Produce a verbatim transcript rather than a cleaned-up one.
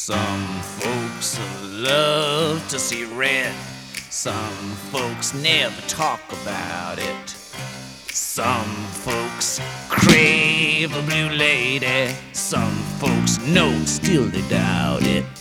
Some folks love to see red. Some folks never talk about it. Some folks crave a blue lady. Some folks know, still they doubt it.